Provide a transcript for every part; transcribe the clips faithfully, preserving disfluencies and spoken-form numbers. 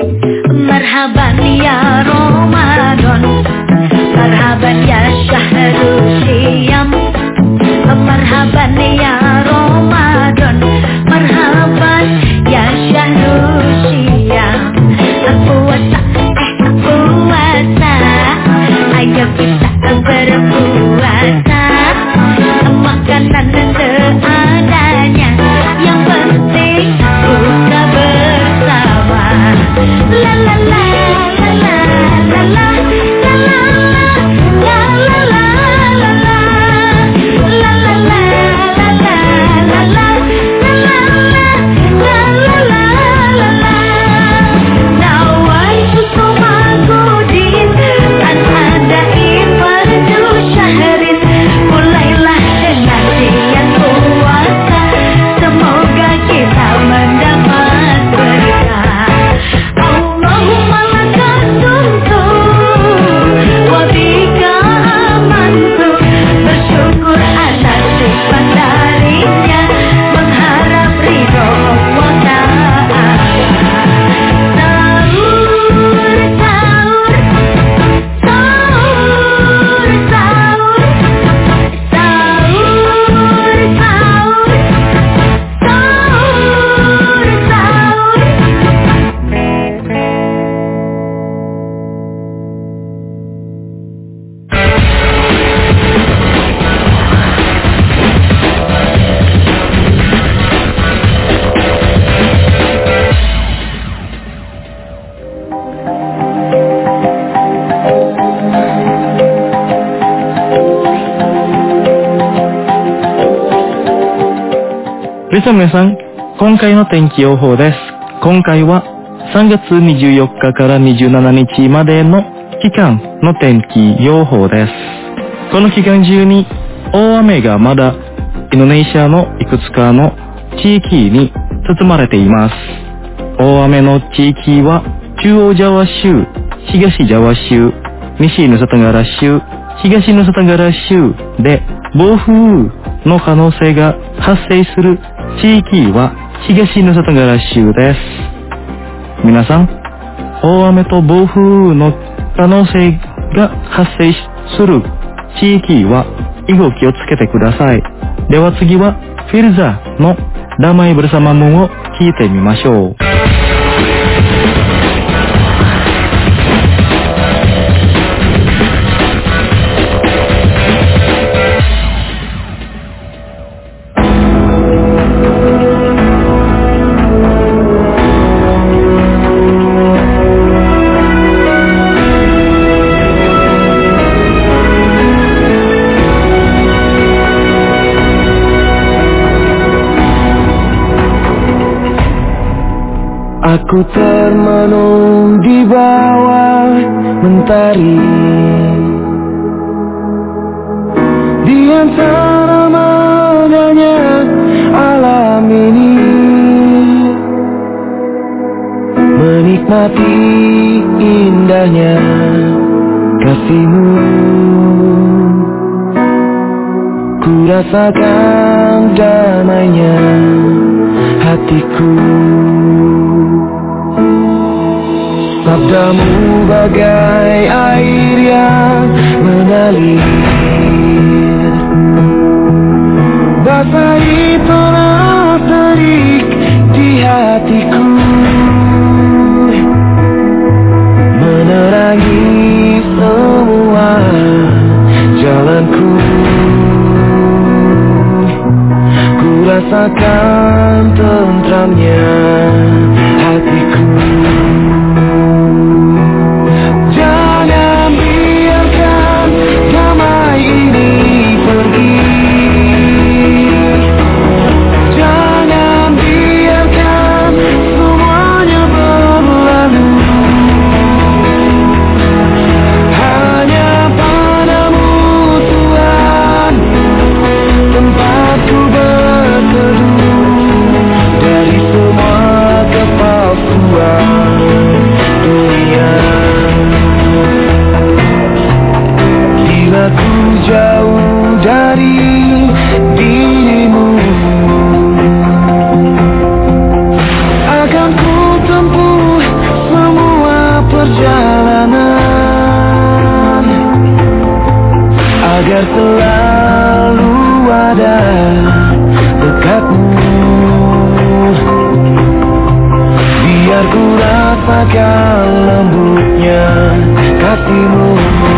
Marhaban ya Ramadan, marhaban ya syahrul syiyam, marhaban ya Ramadan, marhaban ya syahrul syiyam. Puasa, eh puasa, ayo kita berpuasa, makanan seadanya, yang penting buka bersama. La la la la la la la la la la la la la la la la la la la さあ皆さん、今回の天気予報です。今回はさんがつにじゅうよっかからにじゅうしちにちまでの期間の天気予報です。この期間中に大雨がまだインドネシアのいくつかの地域に包まれています。大雨の地域は中央ジャワ州、東ジャワ州、西ヌサタガラ州、東ヌサタガラ州で暴風雨の可能性が発生する地域は東ヌサタガラ州です。皆さん、大雨と暴風雨の可能性が発生する地域は以後気をつけてください。では次はフィルザのDamai Bersamamuを聞いてみましょう。 Aku termenung di bawah mentari, di antara maganya alam ini, menikmati indahnya kasihmu. Ku rasakan damainya hatiku. Sabdamu bagai air yang mengalir, basahi tanah terik di hatiku, menerangi semua jalanku. Ku rasakan tentramnya hatiku. Semua rasakan lembutnya kasihmu.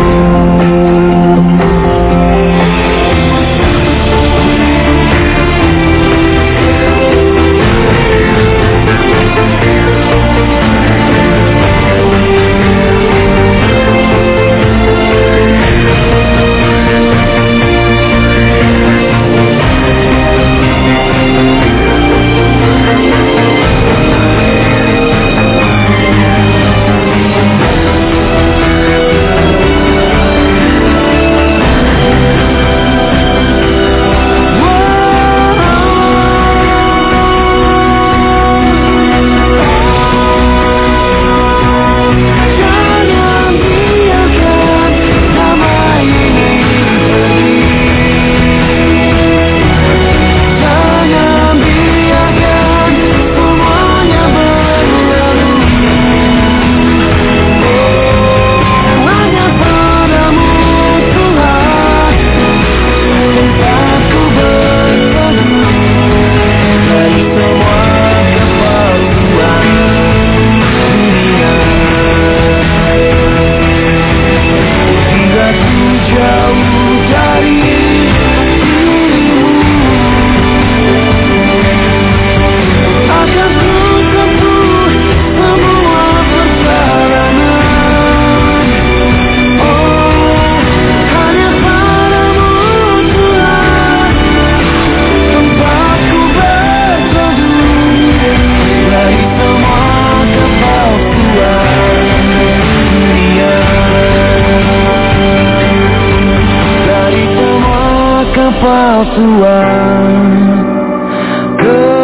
Kepalsuan,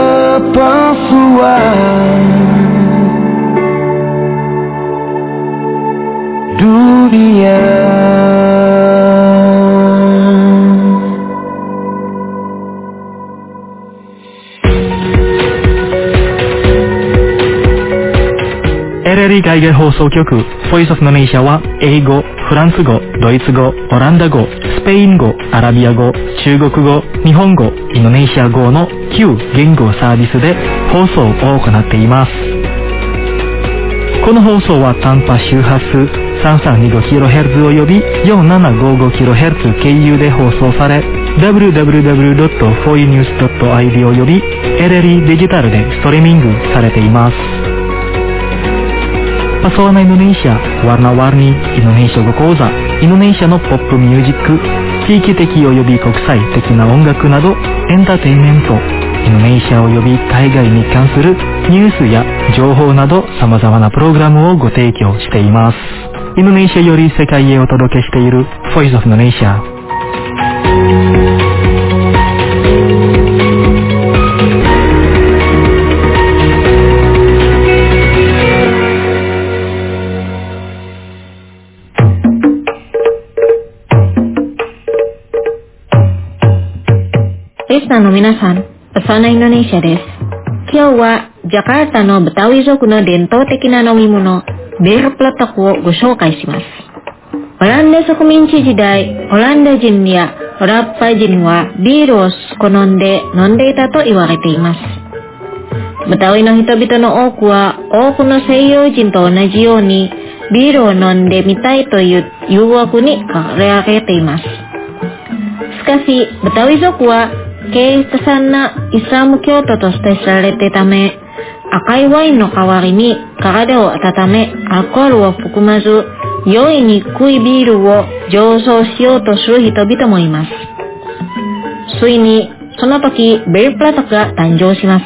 kepalsuan dunia. エルエルイ 海外放送局ボイスオフのネイシャは英語、フランス語、ドイツ語、オランダ語、スペイン語、アラビア語、中国語、日本語、インドネシア語のきゅう言語サービスで放送を行っています。この放送は短波周波数 さんさんにごキロヘルツ および よんななごごキロヘルツ 経由で放送され ダブリューダブリューダブリュードットフォーユーニュースドットアイディー および エルエルイ デジタルでストリーミングされています。Pesona Indonesia, warna-warni Indonesia語講座、インドネシアのポップミュージック、地域的および国際的な音楽などエンターテインメント、インドネシアおよび海外に関するニュースや情報など様々なプログラムをご提供しています。インドネシアより世界へお届けしている Voice of Indonesia。 リスナーの皆さん、Pesona Indonesia です。今日はジャカルタのブタウイ族の伝統的な飲み物、ビールプラタクをご紹介します。オランダ植民地時代、オランダ人やオラッパ人はビールを好んで飲んでいたと言われています。ブタウイの人々の多くは多くの西洋人と同じようにビールを飲んでみたいという誘惑に駆られています。しかし、ブタウイ族は敬虔なイスラム教徒として知られていたため、赤いワインの代わりに体を温め、アルコールを含まず、酔いにくいビールを醸造しようとする人々もいます。ついに、その時、ビールプラタクが誕生しました。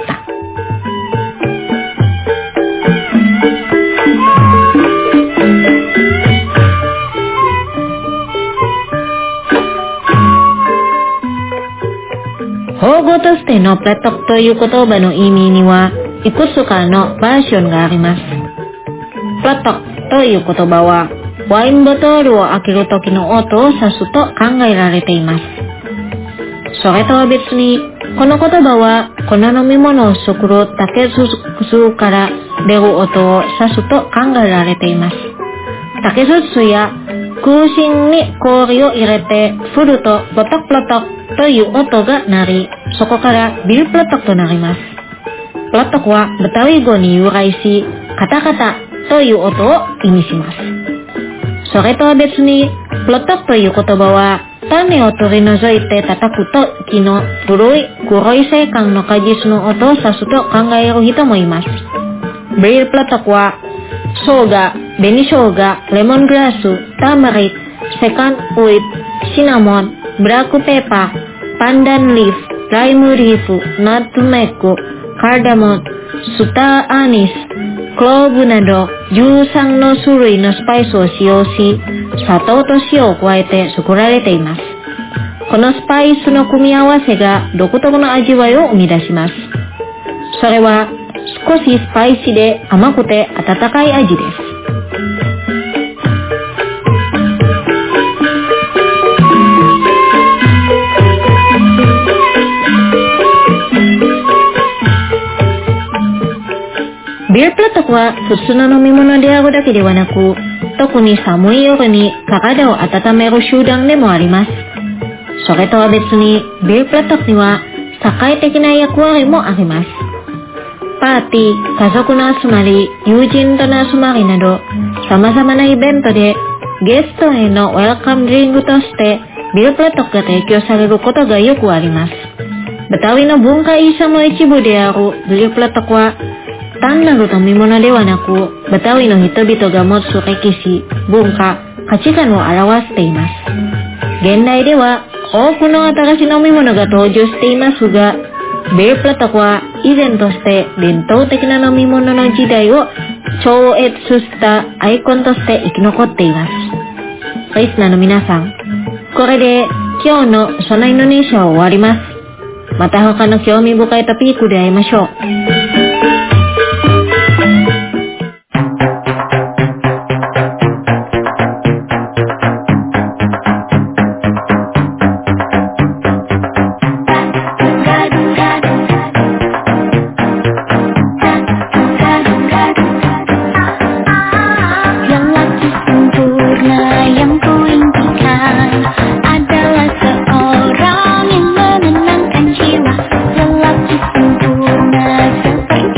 法語としてのプラタクという言葉の意味にはいくつかのバージョンがあります。プラタクという言葉はワインボトルを開ける時の音を指すと考えられています。それとは別にこの言葉はこの飲み物を作る竹筒から出る音を指すと考えられています。竹筒や空心に氷を入れて振るとプラタクプラタクという音が鳴り、そこからビールプラタクとなります。プラタクはブタウイ語に由来し、 カタカタという音を意味します。それとは別に、プロトクという言葉は、種を取り除いて叩くときの古い黒い星間の果実の音を指すと考える人もいます。ベリルプロトクは、生姜、紅生姜、レモングラス、ターマリック、セカンドウイッド、シナモン、ブラックペーパー、パンダンリーフ、ライムリーフ、ナットメック、カーダモン、スターアニス、クローブなどじゅうさんの種類のスパイスを使用し、砂糖と塩を加えて作られています。このスパイスの組み合わせが独特の味わいを生み出します。それは少しスパイシーで甘くて温かい味です。ビールプロトクは普通の飲み物であるだけではなく、特に寒い夜に体を温める手段でもあります。それとは別に、ビールプロトクには社会的な役割もあります。パーティー、家族の集まり、友人との集まりなど、様々なイベントでゲストへのウェルカムドリンクとしてビールプロトクが提供されることがよくあります。バタウイの文化遺産の一部であるビールプロトクは、単なる飲み物ではなく、バタウイの人々が持つ歴史、文化、価値観を表しています。現代では多くの新しい飲み物が登場していますが、ビールプロトクは以前として伝統的な飲み物の時代を超越したアイコンとして生き残っています。リスナーの皆さん、これで今日のそのインドネシアを終わります。また他の興味深いトピックで会いましょう。 Seperti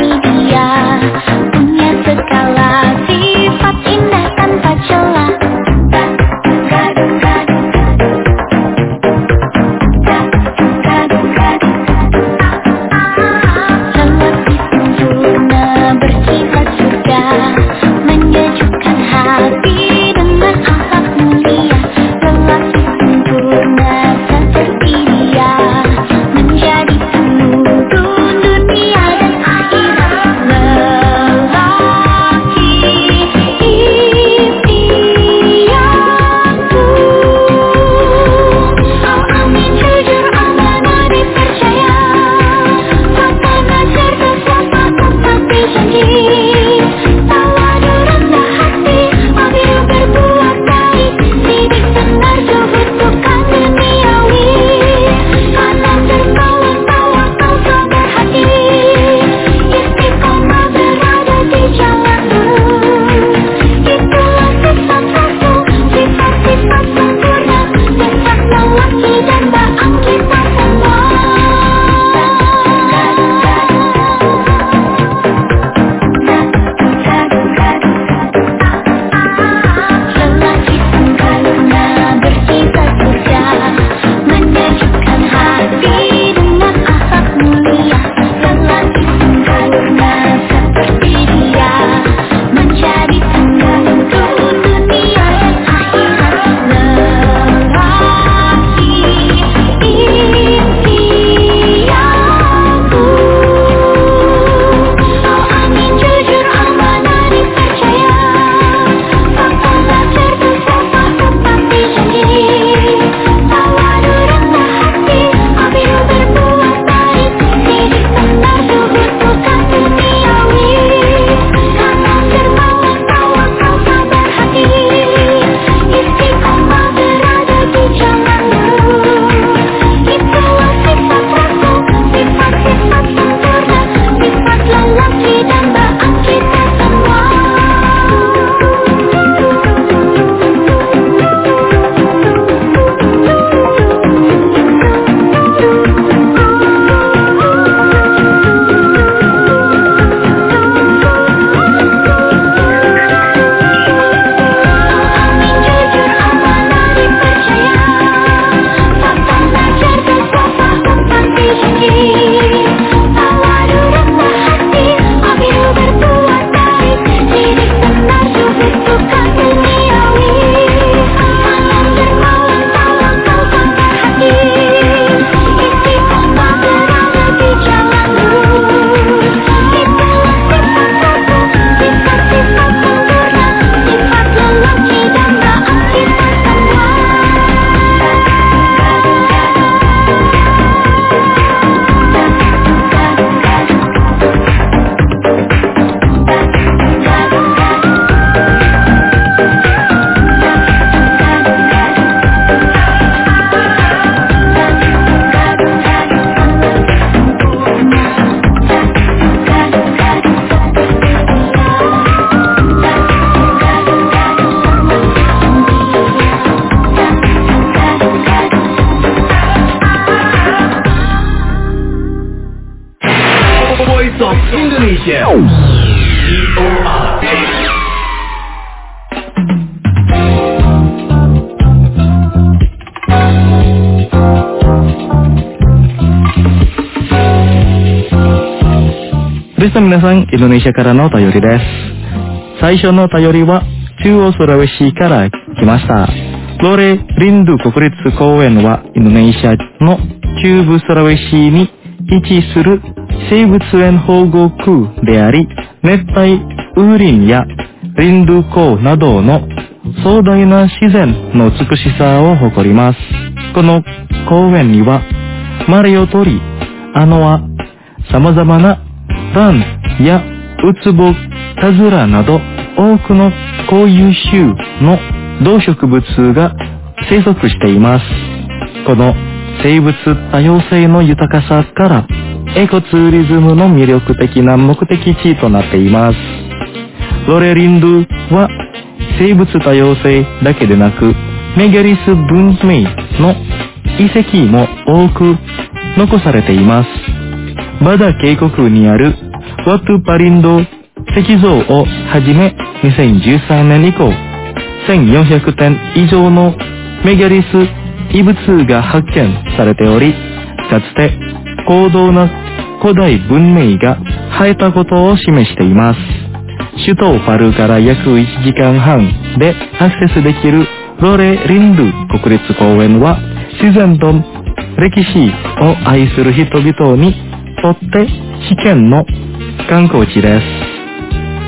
スの皆さん、インドネシアからのお便りです。最初のお便りは中央スラウェシから来ました。ロレ・リンドゥ国立公園はインドネシアの中部スラウェシに位置する生物園保護区であり、熱帯雨林や林道湖などの壮大な自然の美しさを誇ります。この公園にはマリオ鳥、アノア、様々なランやウツボ、タズラなど多くの固有種の動植物が生息しています。この生物多様性の豊かさからエコツーリズムの魅力的な目的地となっています。ロレリンドゥは生物多様性だけでなくメガリス文明の遺跡も多く残されています。バダ渓谷にあるワトゥパリンド石像をはじめにせんじゅうさんねん以降せんよんひゃくてん以上のメガリス遺物が発見されており、かつて高度な古代文明が生えたことを示しています。首都パルから約いちじかんはんでアクセスできるロレリンドゥ国立公園は自然と歴史を愛する人々にとって危険の観光地です。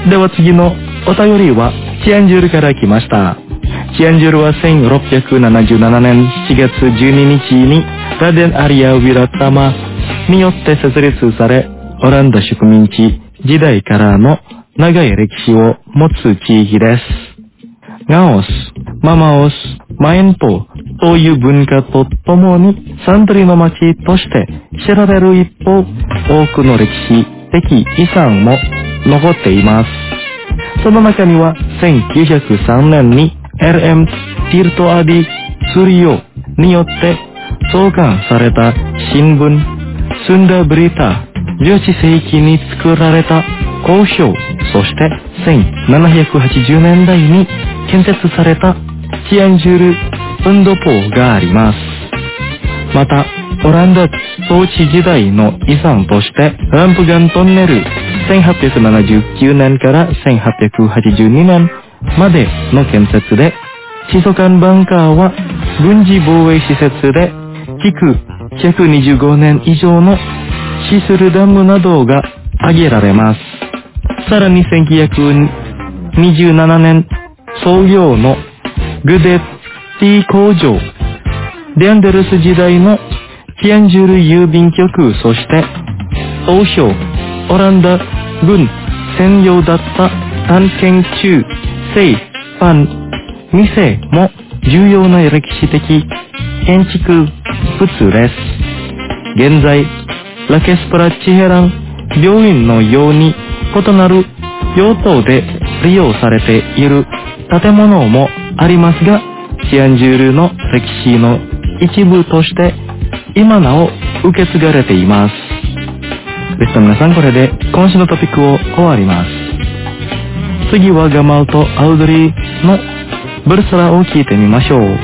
では次のお便りはチアンジュールから来ました。チアンジュールはせんろっぴゃくななじゅうななねんしちがつじゅうににちにラデンアリア・ウィラタマによって設立され、オランダ植民地時代からの長い歴史を持つ地域です。ガオス、ママオス、マエンポという文化とともにサントリーの町として知られる一方、多くの歴史的遺産も残っています。その中にはせんきゅうひゃくさんねんに エルエム ティルトアディ・スリオによって創刊された新聞スンダブリタ、じゅうはっせいきに作られた交渉、そしてせんななひゃくはちじゅうねんだいに建設されたチアンジュール運動港があります。またオランダ統治時代の遺産としてランプガントンネルせんはっぴゃくななじゅうきゅうねんからせんはっぴゃくはちじゅうにねんまでの建設で、シソカンバンカーは軍事防衛施設で築ひゃくにじゅうごねん以上のシスルダムなどが挙げられます。さらにせんきゅうひゃくにじゅうななねん創業のグデッティ工場、デアンデルス時代のチアンジュール郵便局、そして王将オランダ軍専用だった探検中聖パンにせいも重要な歴史的建築物です。現在ラケスプラチヘラン病院のように異なる用途で利用されている建物もありますが、チアンジュールの歴史の一部として今なお受け継がれています。でした皆さん、これで今週のトピックを終わります。次はガマルとアウドリーのブルスラを聞いてみましょう。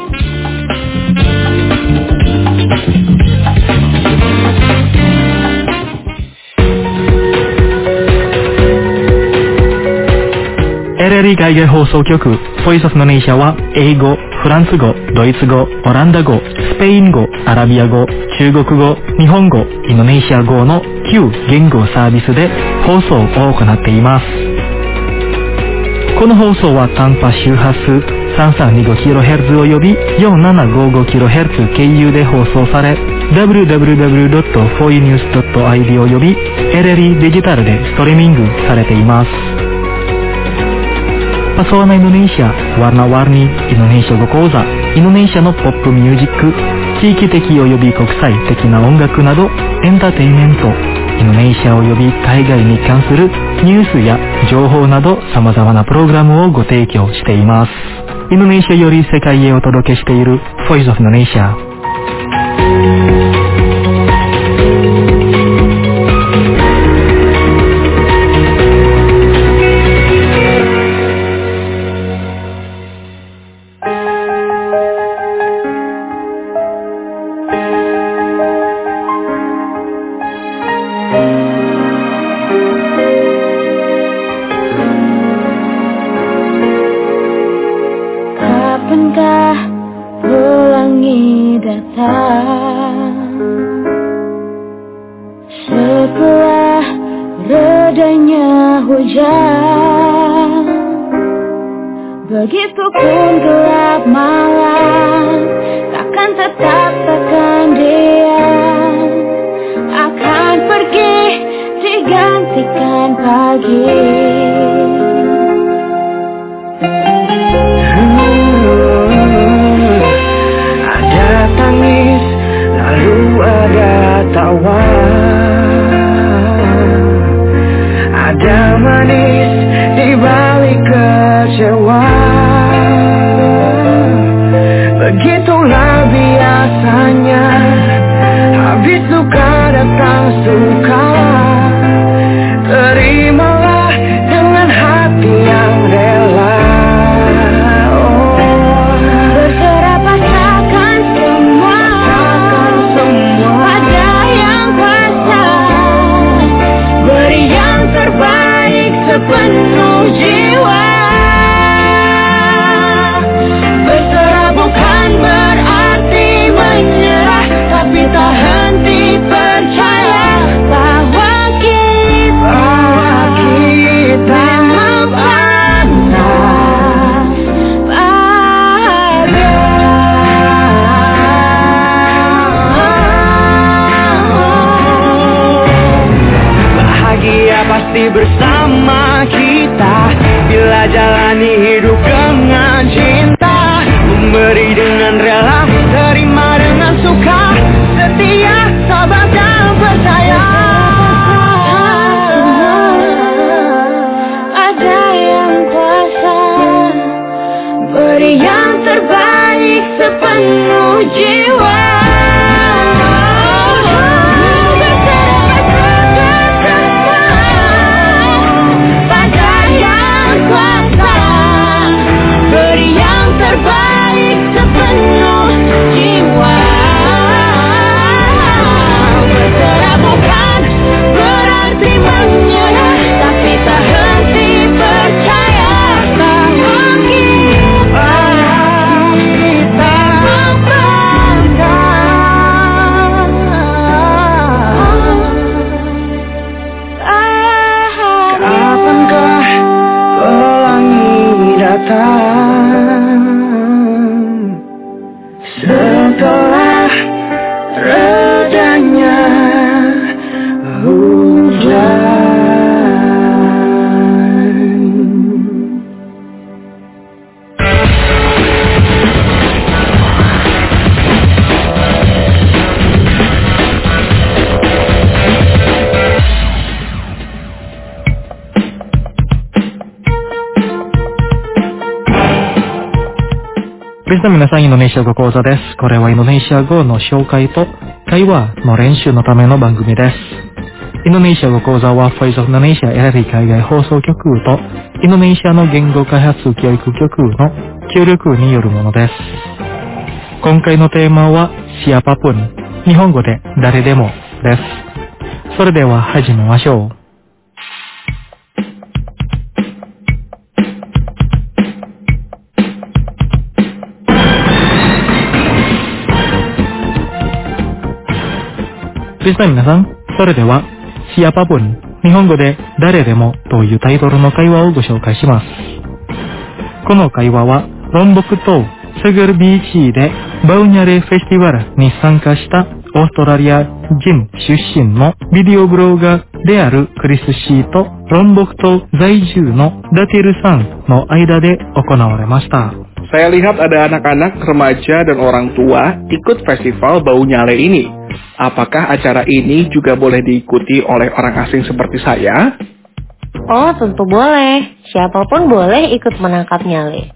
エルエルイ 海外放送局ボイスオフのネイシャは英語、フランス語、ドイツ語、オランダ語、スペイン語、アラビア語、中国語、日本語、インドネシア語のきゅう言語サービスで放送を行っています。この放送は短波周波数 さんさんにごキロヘルツ および よんななごごキロヘルツ 経由で放送され、ダブリューダブリューダブリュードットフォーイーニュースドットアイディー および エルエルイ デジタルでストリーミングされています。Pesona Indonesia, warna-warni Indonesia語講座、インドネシアのポップミュージック、地域的および国際的な音楽などエンターテインメント、インドネシアおよび海外に関するニュースや情報など様々なプログラムをご提供しています。インドネシアより世界へお届けしている Voice of Indonesia。 hujan. Begitupun gelap malam, takkan tetap takkan diam, akan pergi digantikan pagi. Ada tangis, lalu ada tawa. Ada manis di balik kecewa. Begitulah biasanya, habis suka datang suka. Terimalah dengan hati yang rela. Oh, berserah pasrahkan semua, pasrahkan semua pada yang kuasa. Beri yang terbaik sepenuh jiwa. Berserah bukan berarti menyerah, tapi tak henti percaya bahwa kita, kita memang pernah bahagia. Bahagia pasti bersama kita bila jalani hidup dengan cinta. Memberi dengan rela, terima dengan suka, setia, sabar dan percaya. Ada yang kuasa, beri yang terbaik sepenuh jiwa. Pada yang kuasa, beri yang terbaik sepenuh jiwa. Berserah bukan berarti menyerah, tapi tak henti percaya bahwa kita, kita Kapankah pelangi datang setelah redanya hujan? 皆さん、インドネシア語講座です。これはインドネシア語の紹介と会話の練習のための番組です。インドネシア語講座は Voice of Indonesia エラリ海外放送局とインドネシアの言語開発教育局の協力によるものです。今回のテーマは Siapapun、日本語で誰でもです。それでは始めましょう。皆さん、それでは Siapapun、日本語で誰でもというタイトルの会話をご紹介します。この会話はロンボク島セグルビーチでバウニャレフェスティバルに参加したオーストラリア人出身のビデオブロガーであるクリス・シーとロンボク島在住のダティルさんの間で行われました。 Saya lihat ada anak-anak, remaja, dan orang tua ikut festival Bau Nyale ini. Apakah acara ini juga boleh diikuti oleh orang asing seperti saya? Oh, tentu boleh. Siapapun boleh ikut menangkap nyale.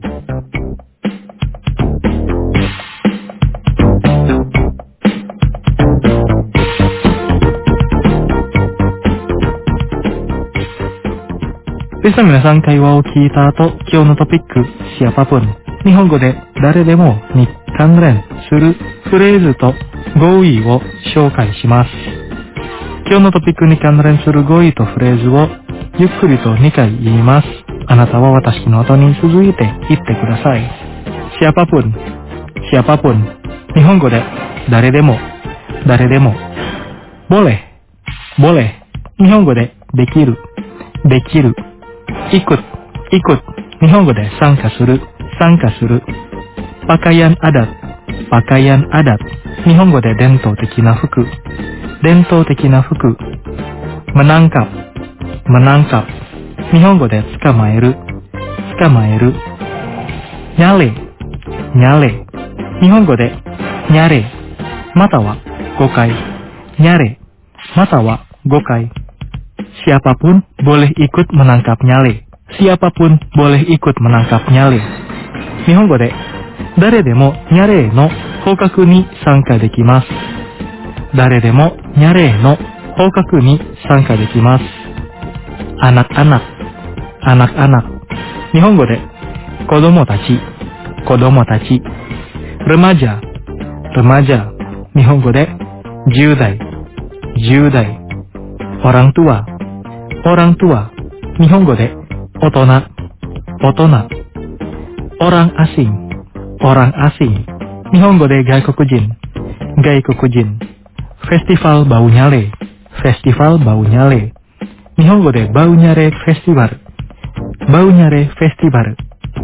Bisa 皆さん会話を聞いた後、今日のトピック、Siapapun、日本語で誰でもに関連するフレーズと語彙を紹介します。今日のトピックに関連する語彙とフレーズをゆっくりとにかい言います。あなたは私の後に続いて言ってください。Siapapun、Siapapun、日本語で誰でも、誰でも。boleh、boleh、日本語でできる。 できる。ikut、ikut。日本語で参加する、参加する。pakaian adat、pakaian adat。日本語で伝統的な服、伝統的な服。menangkap、menangkap。日本語で捕まえる、捕まえる。nyale、nyale。日本語でnyale、またはごかい。nyale、またはごかい。siapapun boleh ikut menangkap nyale。siapapun boleh ikut menangkap nyale。日本語で誰でもニャレーの捕獲に参加できます。誰でもニャレーの捕獲に参加できます。anak-anak、anak-anak。日本語で子供たち、子供たち。remaja、remaja。日本語でじゅう代、じゅう代。orang tua、orang tua。日本語で大人、大人。orang asing、orang asing。日本語で外国人、外国人。festival bau nyale、festival bau nyale。日本語でバウニャレフェスティバル、バウニャレフェスティバル。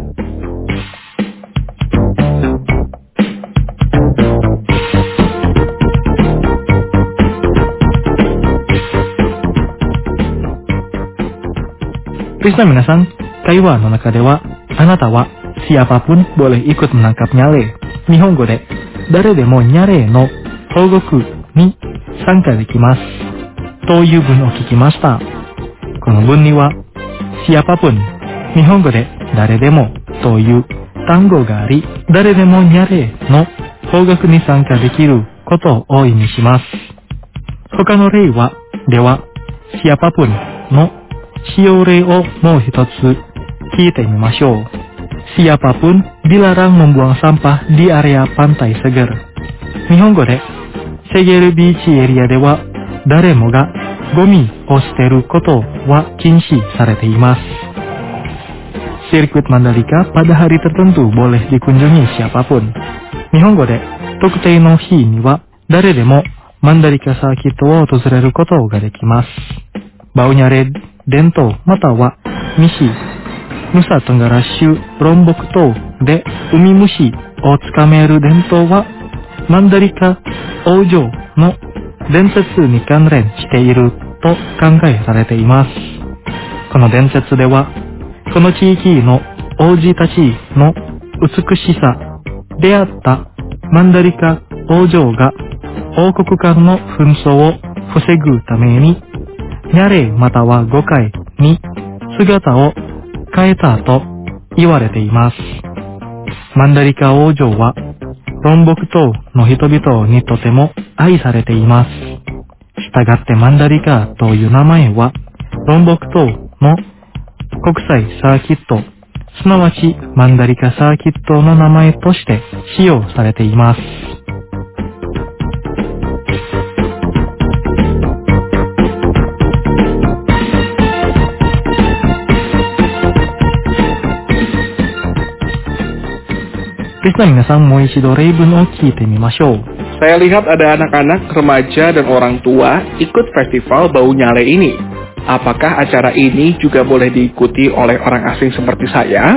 リスナー皆さん、会話の中では、あなたは siapapun boleh ikut menangkap nyale。日本語で誰でもニャレの保護区に参加できますという文を聞きました。この文には siapapun、日本語で誰でもという単語があり、誰でもニャレの方角に参加できることを意味します。他の例は、では siapapun の使用例をもう一つ聞いてみましょう。siapapun dilarang membuang sampah di area pantai Seger。日本語でセゲルビーチエリアでは誰もがゴミを捨てることは禁止されています。Sirkuit Mandalika pada hari tertentu boleh dikunjungi siapapun。日本語で特定の日には誰でもマンダリカサーキットを訪れることができます。バウニャレ伝統またはミシ、ヌサトンガラッシュロンボク島でウミムシをつかめる伝統はマンダリカ王女の伝説に関連していると考えられています。この伝説では、この地域の王子たちの美しさ、出会ったマンダリカ王女が王国間の紛争を防ぐために、ニャレまたはゴカイに姿を変えたと言われています。マンダリカ王女は、ロンボク島の人々にとても愛されています。したがってマンダリカという名前は、ロンボク島の国際サーキット、すなわちマンダリカサーキットの名前として使用されています。Bisa皆さんもう一度例文を聞いてみましょう。 Saya lihat ada anak-anak, remaja, dan orang tua ikut festival bau nyale ini. Apakah acara ini juga boleh diikuti oleh orang asing seperti saya?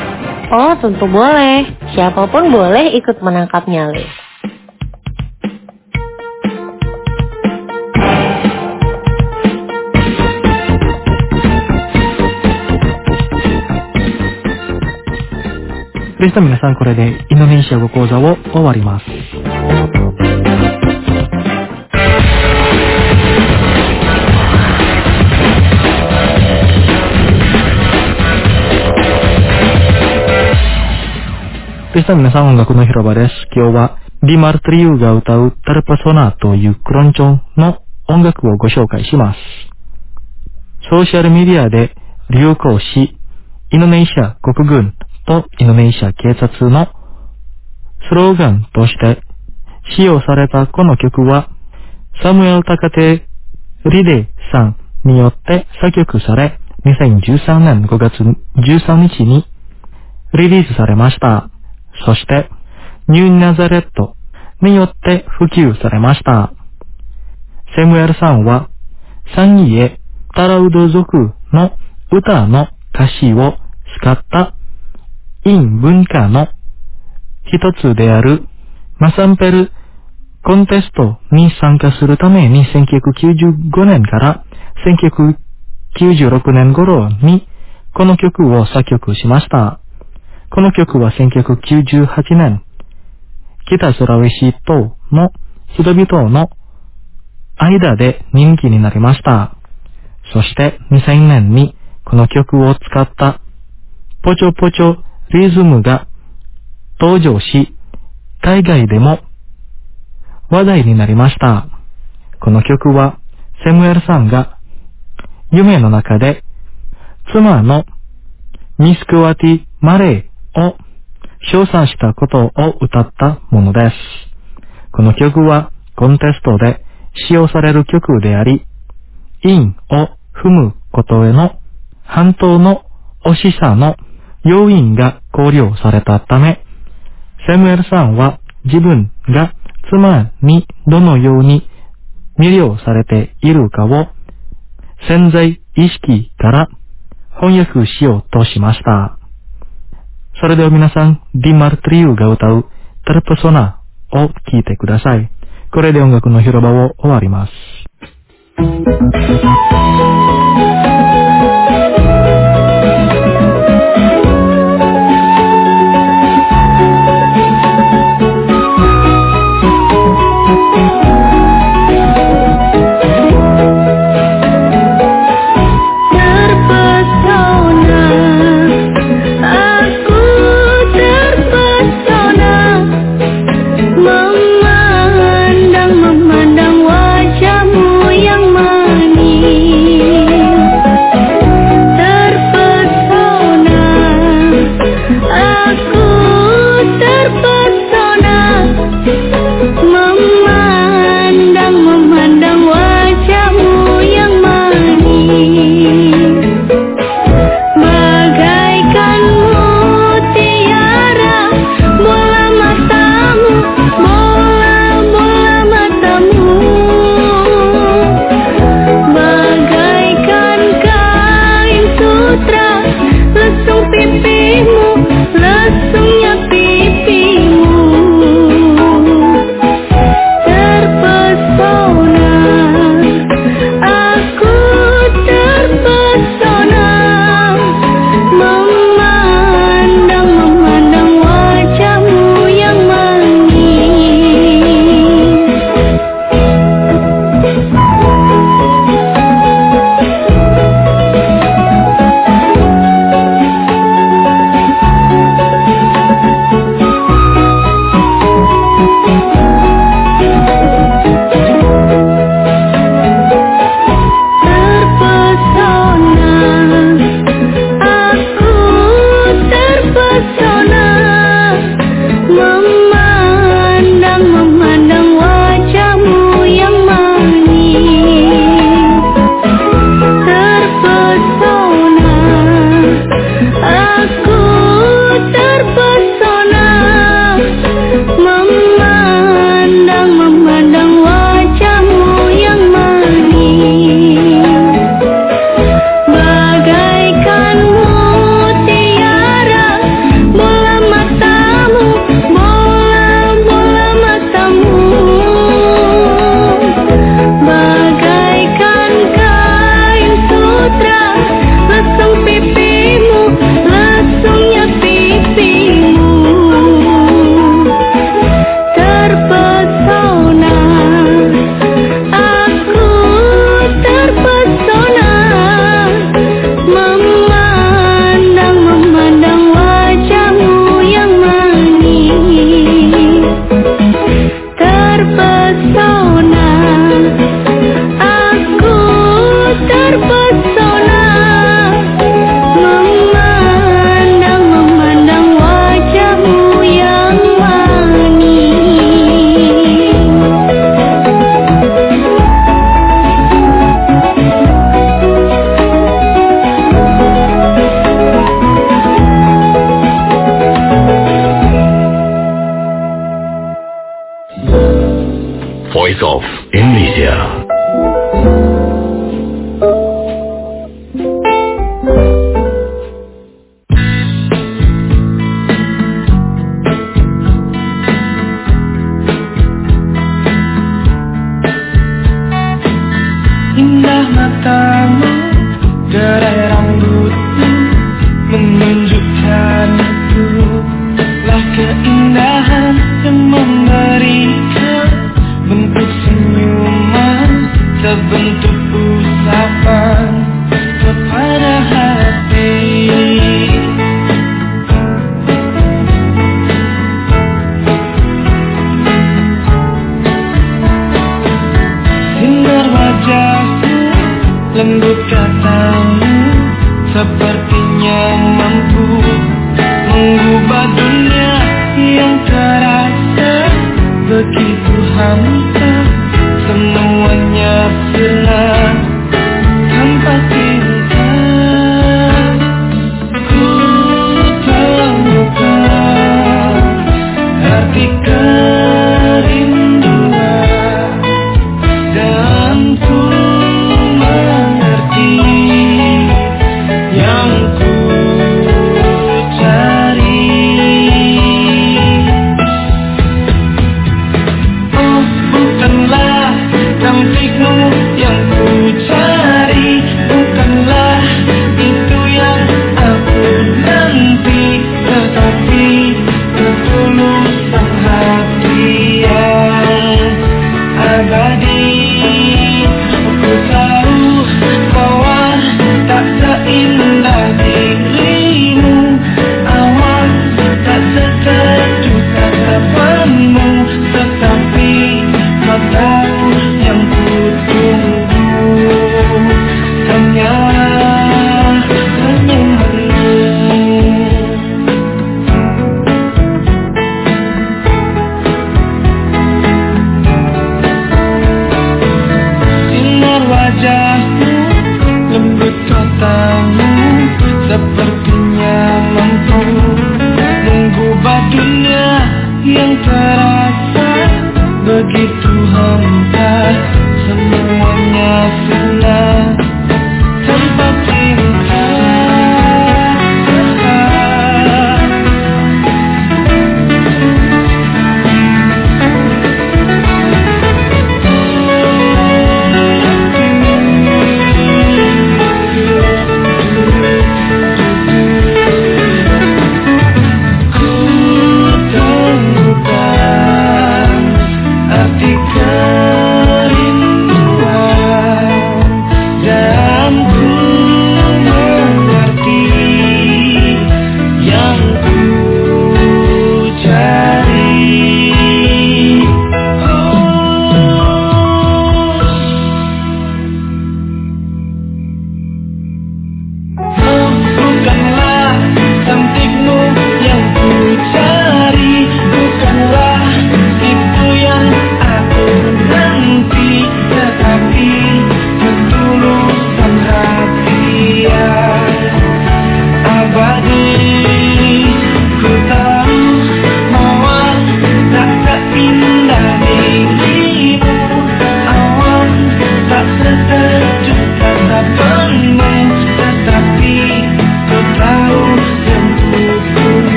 Oh, tentu boleh. Siapapun boleh ikut menangkap nyale. Bisa皆さんこれでインドネシア語講座を終わります。Bisa皆さん音楽の広場です。今日はディマルトリューが歌うタルパソナというクロンチョンの音楽をご紹介します。ソーシャルメディアで流行し、インドネシア国軍とインドネシア警察のスローガンとして使用されたこの曲はサムエル・タカテ・リデさんによって作曲されにせんじゅうさんねんごがつじゅうさんにちにリリースされました。そしてニューナザレットによって普及されました。セムエルさんはサンイエ・タラウド族の歌の歌詞を使った陰文化の一つであるマサンペルコンテストに参加するためにせんきゅうひゃくきゅうじゅうごねんからせんきゅうひゃくきゅうじゅうろくねん頃にこの曲を作曲しました。この曲はせんきゅうひゃくきゅうじゅうはちねん、北スラウェシ島の人々の間で人気になりました。そしてにせんねんにこの曲を使ったポチョポチョリズムが登場し、海外でも話題になりました。この曲はセムエルさんが夢の中で妻のミスクワティ・マレーを称賛したことを歌ったものです。この曲はコンテストで使用される曲であり、韻を踏むことへの反動の惜しさの要因が考慮されたため、セムエルさんは自分が妻にどのように魅了されているかを潜在意識から翻訳しようとしました。それでは皆さん、ディマルトリウが歌うタルプソナを聴いてください。これで音楽の広場を終わります。 Voice of Indonesia.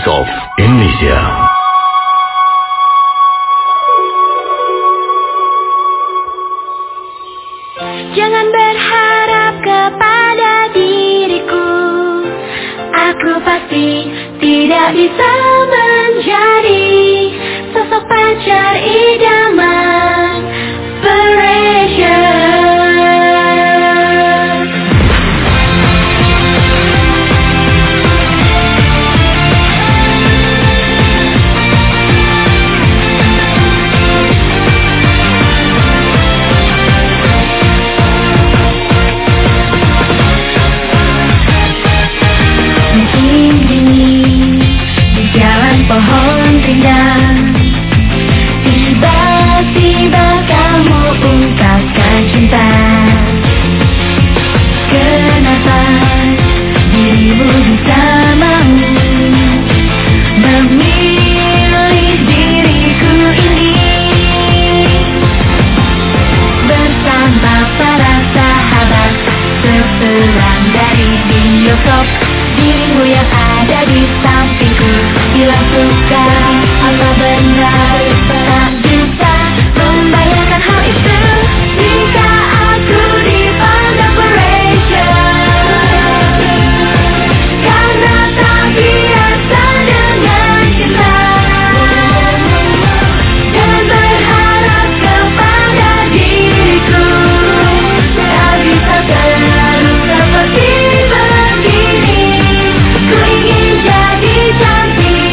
Voice of Indonesia. Jangan berharap kepada diriku, aku pasti tidak bisa menjadi sosok pacar idaman Pressure. Pohon rindang, tiba-tiba kamu ungkapkan cinta. Kenapa dirimu bisa mau memilih diriku ini? Bersama para sahabat seberang dari bioskop, dirimu yang ada di sampingku bilang suka apa benar, tak bisa membayangkan hal itu jika aku dipandang pressure, karena tak biasa dengan cinta. Jangan berharap kepada diriku, tak bisa terus seperti begini. Ku ingin jadi cantik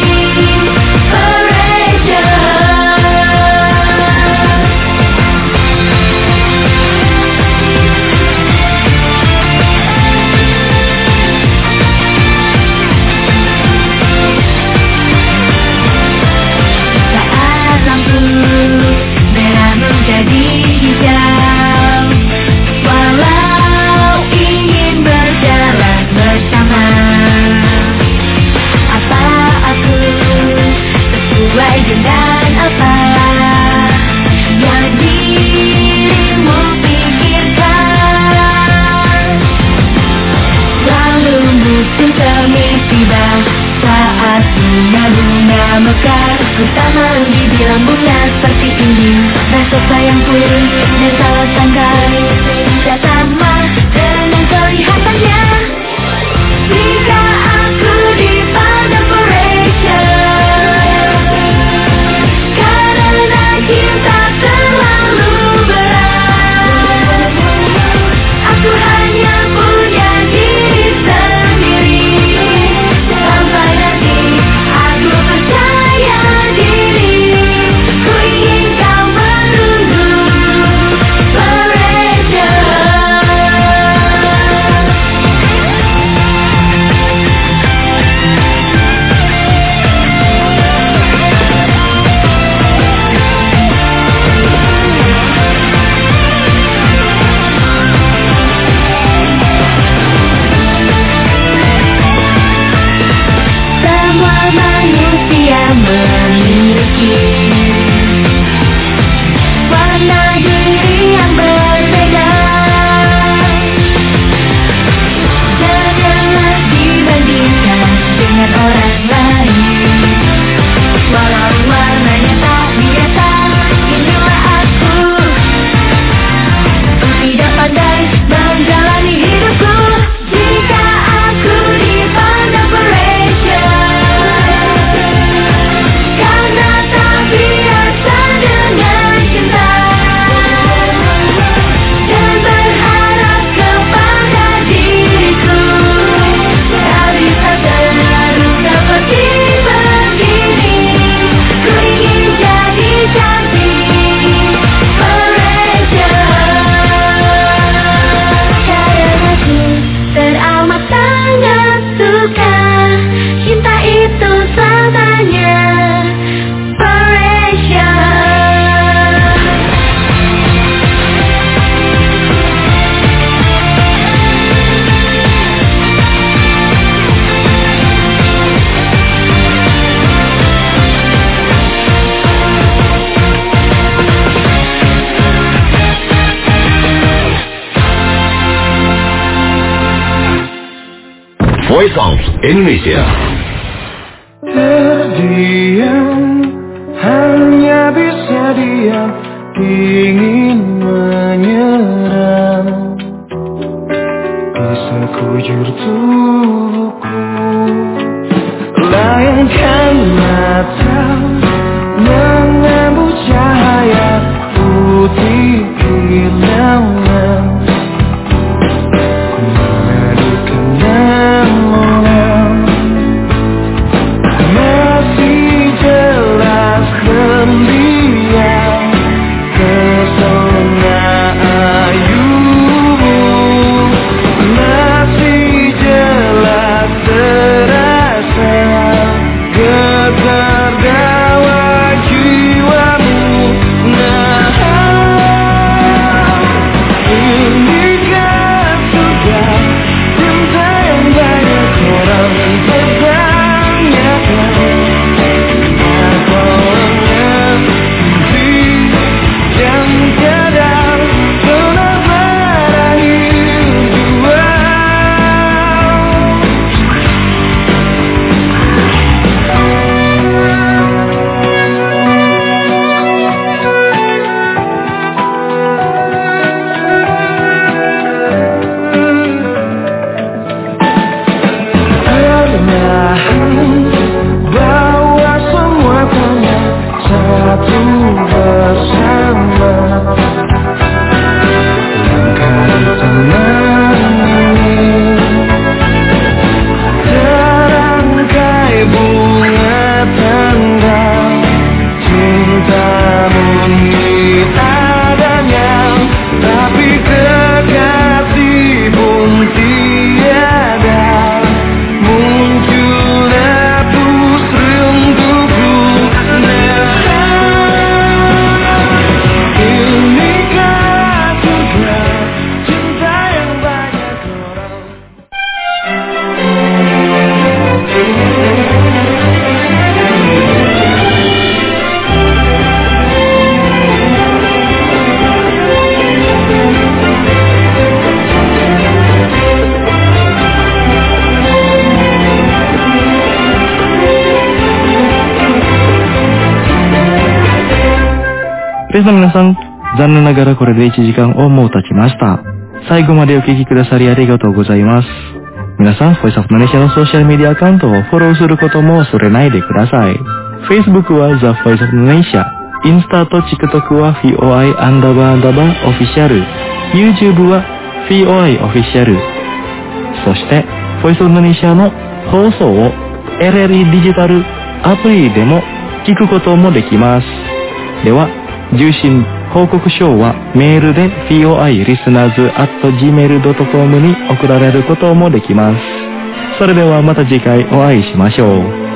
dengan apa yang dirimu pikirkan. Lalu musim semi tiba, saat bunga-bunga mekar, ku tak mau dibilang bunga seperti ini. Rasa sayangku dan salah sangka tidak sama dengan kelihatannya. Jika aku dipandang pressure, cinta terlalu berat, aku hanya punya diri sendiri. Sampai nanti aku percaya diri, ku ingin kau menunggu Voice of Indonesia. Terdiam, hanya bisa diam, ingin menyerang di sekujur tubuhku. Layangkan mata, mengambil cahaya putih hilangan. Ku mengadukan namunnya masih jelas gembira pesona ayumu, masih jelas terasa getar dawa jiwamu. Nah, inikah sudah cinta yang banyak orang pertanyakan? Apa mengerti yang tiada pernah berakhir jua? Perlahan bawa semua tanya satu bersama. Langkah di taman ini terangkai bunga tanda cinta murni adanya, tapi kekasih pun tiada. Muncul letus rinduku. Nah, inikah sudah cinta yang banyak orang? 皆さん、残念ながらこれでいちじかんをもう経ちました。最後までお聞きくださりありがとうございます。皆さん、ボイスオブマレーシアのソーシャルメディアアカウントをフォローすることも忘れないでください。Facebook は The Voice of Malaysia、インスタと TikTok は フィーオーアイ アンダーバーアンダーバーオフィシャル、YouTube は フィーオーアイ オフィシャル、そして Voice of Malaysia の放送を エルエルイー ディジタルアプリでも聞くこともできます。では、受信報告書はメールで フィーオーアイ リスナーズ アット ジーメール ドットコム に送られることもできます。それではまた次回お会いしましょう。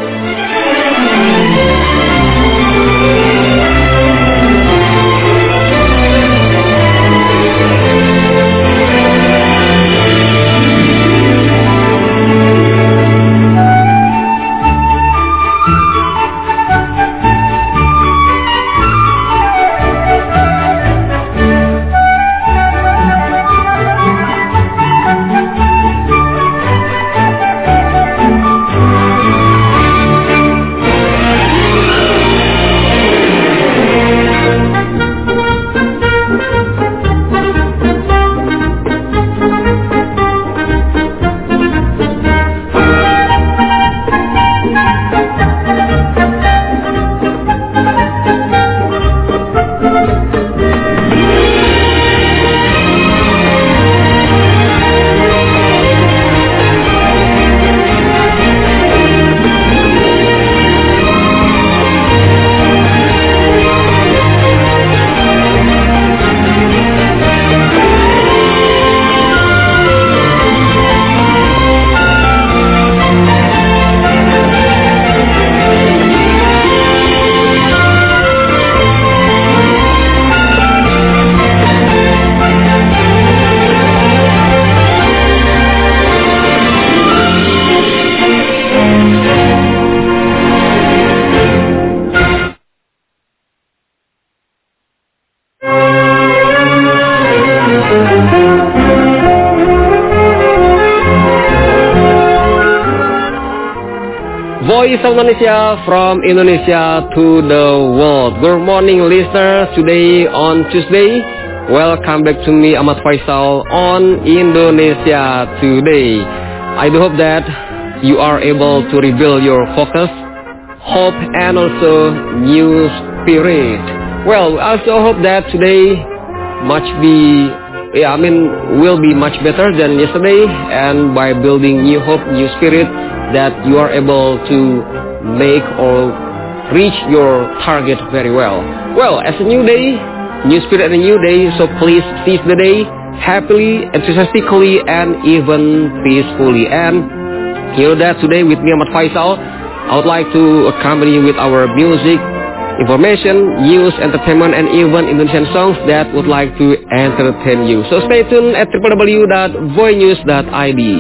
Voice of Indonesia from Indonesia to the world. Good morning, listeners. Today on Tuesday, welcome back to me, Ahmad Faisal, on Indonesia Today. I do hope that you are able to rebuild your focus, hope, and also new spirit. Well, I also hope that today much be, yeah, I mean, will be much better than yesterday, and by building new hope, new spirit, that you are able to make or reach your target very well. Well, as a new day, new spirit and a new day, so please seize the day happily, enthusiastically, and even peacefully. And you know that today with me, Ahmad Faisal, I would like to accompany you with our music, information, news, entertainment, and even Indonesian songs that would like to entertain you. So stay tuned at w w w dot voinews dot i d.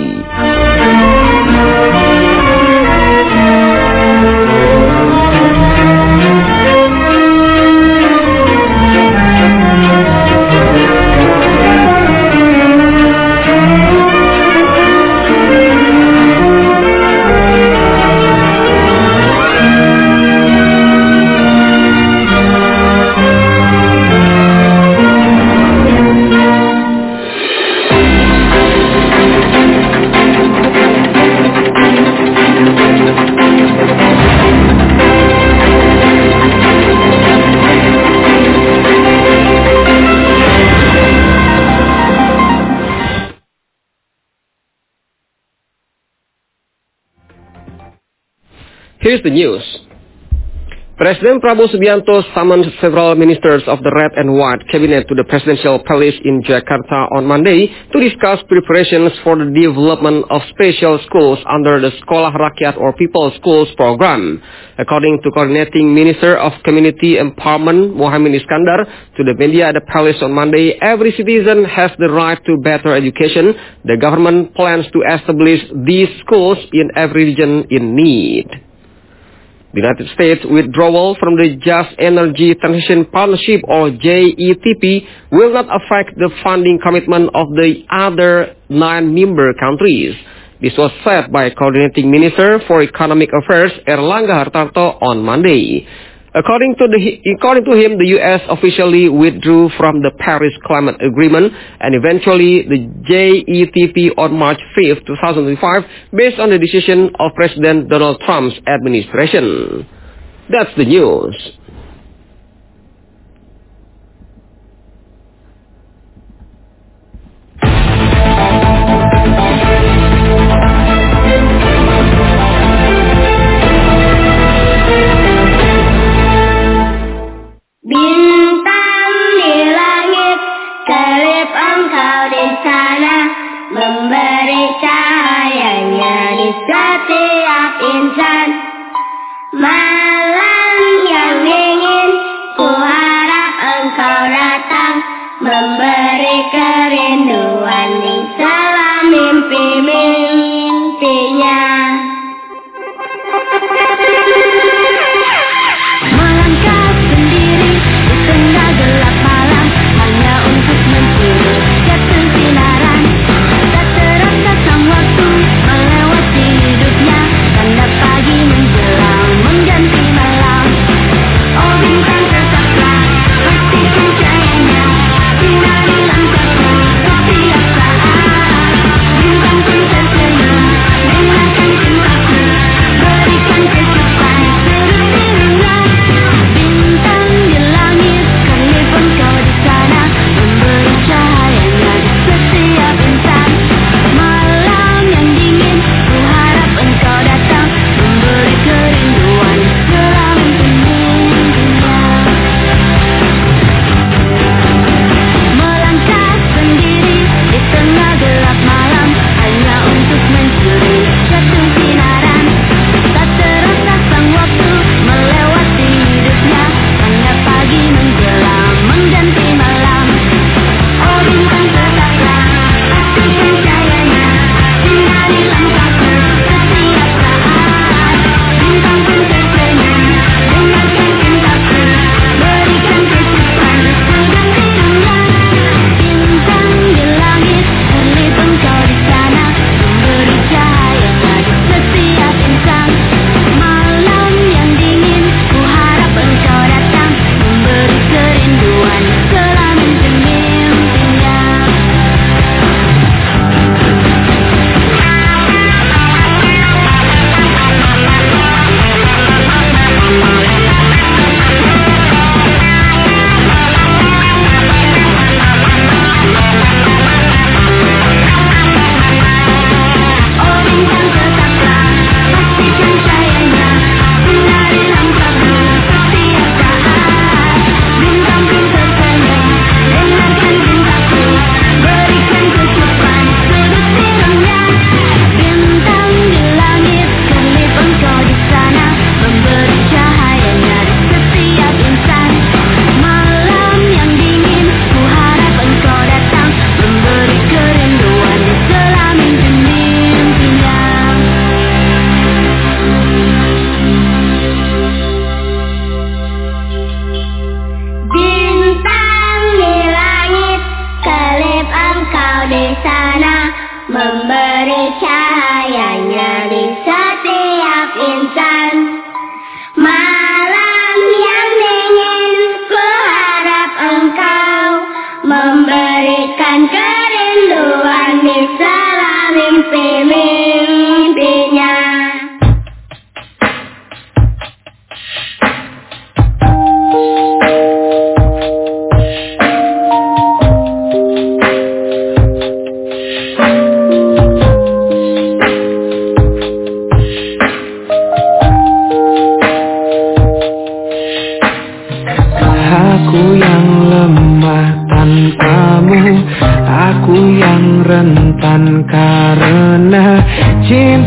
Here's the news. President Prabowo Subianto summoned several ministers of the Red and White Cabinet to the Presidential Palace in Jakarta on Monday to discuss preparations for the development of special schools under the Sekolah Rakyat or People's Schools program. According to Coordinating Minister of Community Empowerment, Mohammed Iskandar, to the media at the Palace on Monday, every citizen has the right to better education. The government plans to establish these schools in every region in need. The United States withdrawal from the Just Energy Transition Partnership or J E T P will not affect the funding commitment of the other nine member countries. This was said by Coordinating Minister for Economic Affairs Erlangga Hartarto on Monday. According to, the, according to him, the U S officially withdrew from the Paris Climate Agreement and eventually the J E T P on March fifth, two thousand twenty-five, based on the decision of President Donald Trump's administration. That's the news. Bintang di langit, kelip engkau di sana, memberi cahayanya di setiap insan. Malam yang dingin, ku harap engkau datang, memberi kerinduan di dalam mimpi-mimpinya. Melangkah sendiri di tengah gelap malam, hanya untuk mencuri kesinaran. Tak terasa sang waktu melewati hidupnya, tanda pagi menjelang mengganti malam. Oh bintang tetaplah pastikan cahayanya, sinari langkahku setiap saat. Bintang pun tersenyum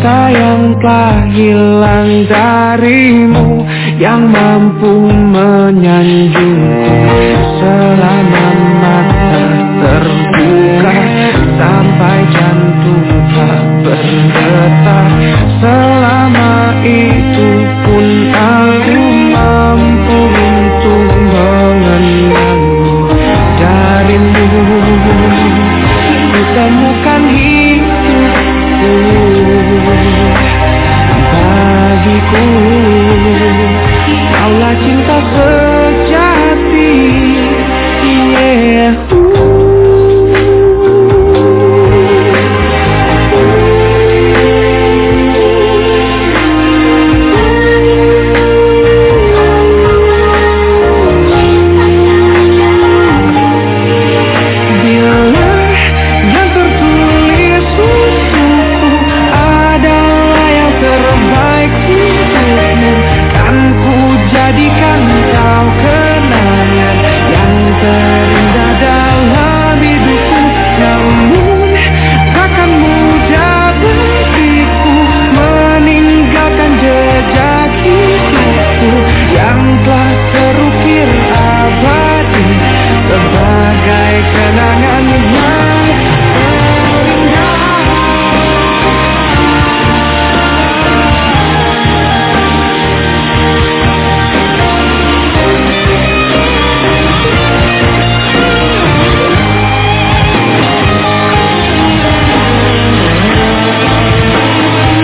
cinta yang telah hilang darimu, yang mampu menyanjung